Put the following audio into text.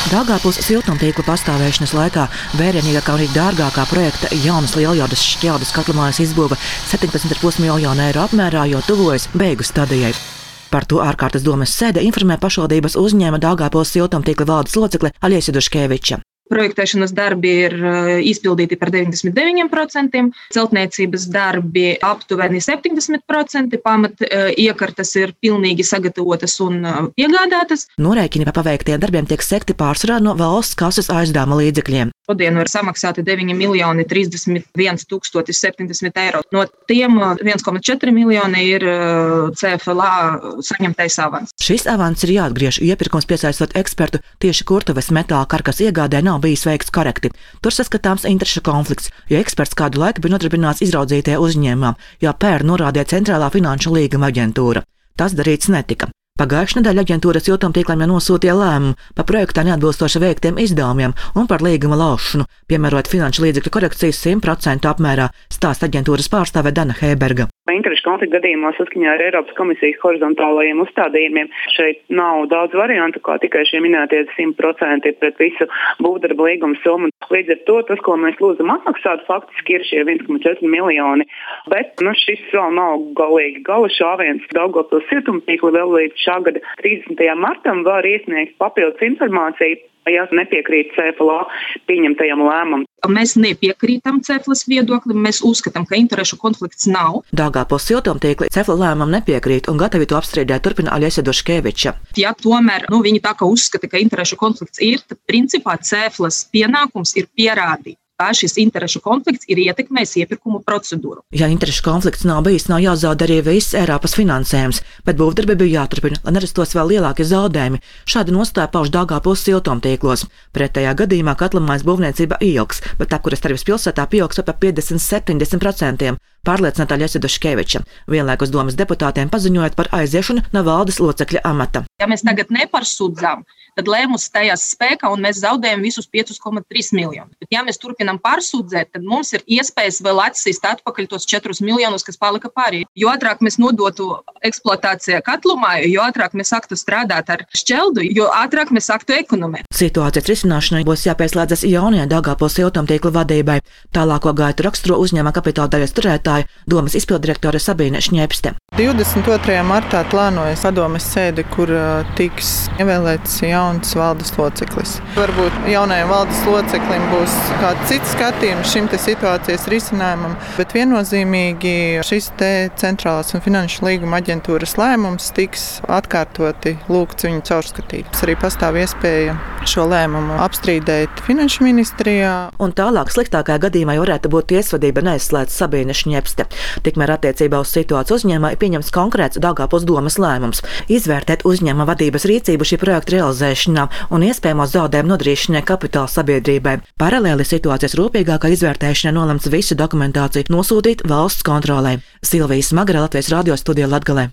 Daugavpils siltumtīkla pastāvēšanas laikā vērienīgākā un arī dārgākā projekta jaunas lieljaudas šķeldes katlamājas izbūve 17,5 miljonu eiro apmērā jau tuvojas beigu stadijai. Par to ārkārtas domes sēde informē pašvaldības uzņēma Daugavpils siltumtīkla valdes locekle Aļesja Duškeviča. Projektēšanas darbi ir izpildīti par 99%, celtniecības darbi aptuveni 70%, pamat iekartas ir pilnīgi sagatavotas un piegādātas. Norēķini par paveiktiem darbiem tiek sekti pārsvarā no valsts kases aizdevuma līdzekļiem. Šodien ir samaksāti 9,031,070 eiro. No tiem 1,4 miljoni ir CFLA saņemtais avans. Šis avans ir jāatgriež, iepirkums piesaistot ekspertu tieši Kurtuves metāla karkas iegādē nav bijis veikts korekti. Tur saskatāms interešu konflikts, jo eksperts kādu laiku bija nodarbināts izraudzītajā uzņēmumā, jo pērn norādīja Centrālā finanšu līguma aģentūra. Tas darīts netika. Pagājušajā nedēļā aģentūra siltumtīkliem jau nosūtīja lēmumu par projektā neatbilstoši veiktiem izdevumiem un par līguma laušanu, piemērot finanšu līdzekļu korekcijas 100% apmērā, stāsta aģentūras pārstāve Dana Heiberga. Interešu konflikta gadījumā saskaņā ar Eiropas komisijas horizontālajiem uzstādījumiem šeit nav daudz variantu, kā tikai šie minētie 100% pret visu būvdarba līguma summu. Līdz ar to tas, ko mēs lūdzam atmaksāt, faktiski ir šie 1,4 miljoni. Bet šis vēl nav galīgi gala šāviens. Daugavpils siltumtīkli vēl līdz šā gada 30. martam var iesniegt papildus informāciju, ja nepiekrīt CFLA pieņemtajam lēmumam. Mēs nepiekrītam CFLAS viedoklim, mēs uzskatām, ka interešu konflikts nav. Daugavpils siltumtīkli CFLA lēmumam nepiekrīt un gatavi to apstrīdēt, turpina Aļesja Duškeviča. Ja tomēr viņi tā kā uzskata, ka interešu konflikts ir, tad principā CFLAS pienākums ir pierādīt, kā šis interešu konflikts ir ietekmējis iepirkumu procedūru. Ja interešu konflikts nav bijis, nav jāzaudē arī viss Eiropas finansējums, bet būvdarbi bija jāturpina, lai nerastos vēl lielāki zaudējumi. Šādi nostāja pauž Daugavpils siltumtīklos. Pretējā gadījumā katlamājas būvniecība ilgs, bet apkuras tarifs pilsētā pieaugs par 50–70%, pārliecināta Aļesja Duškeviča, vienlaikus domes deputātiem paziņojot par aiziešanu no valdes locekļa amata. Ja mēs tagad neparsūdzām, tad lēmums stājās spēkā un mēs zaudējam visus 5,3 miljonus. Bet ja mēs turpinām pārsūdzēt, tad mums ir iespējas vēl atsīst atpakaļ tos 4 miljonus, kas palika pārī. Jo ātrāk mēs nodotu eksploatācijā katlumāju, jo ātrāk mēs sāktu strādāt ar šķeldu, jo ātrāk mēs sāktu ekonomēt. Situācijas risināšanai būs jāpieslēdzas jaunajai Daugavpils siltumtīkla vadībai. Tālāko gaitu raksturo uzņēmuma kapitāla daļas turētāja, domes izpilddirektore Sabīne Šņepste. 22. martā plānojas padomes sēde, kur tiks ievēlēts jauns valdes loceklis. Varbūt jaunajam valdes loceklim būs kāds cits skatījums šim te situācijas risinājumam, bet viennozīmīgi šis te Centrālās un finanšu līguma aģentūras lēmums tiks atkārtoti lūgts viņu caurskatīt. Arī pastāv iespēja šo lēmumu apstrīdēt finanšu ministrijā. Un tālāk sliktākajā gadījumā varētu būt tiesvedība, neizslēdz Sabīne Šņepste. Tikmēr attiecībā uz situāciju uzņēmumā ir pieņemts konkrēts Daugavpils domes lēmums izvērtēt uzņēmuma vadības rīcību šī projekta realizēšanā un iespējamos zaudējumu nodarīšanai kapitāla sabiedrībai. Paralēli situācijas rūpīgākā izvērtēšanai nolemts visu dokumentāciju nosūtīt valsts kontrolei. Silvija Smagara, Latvijas radio studija Latgalē.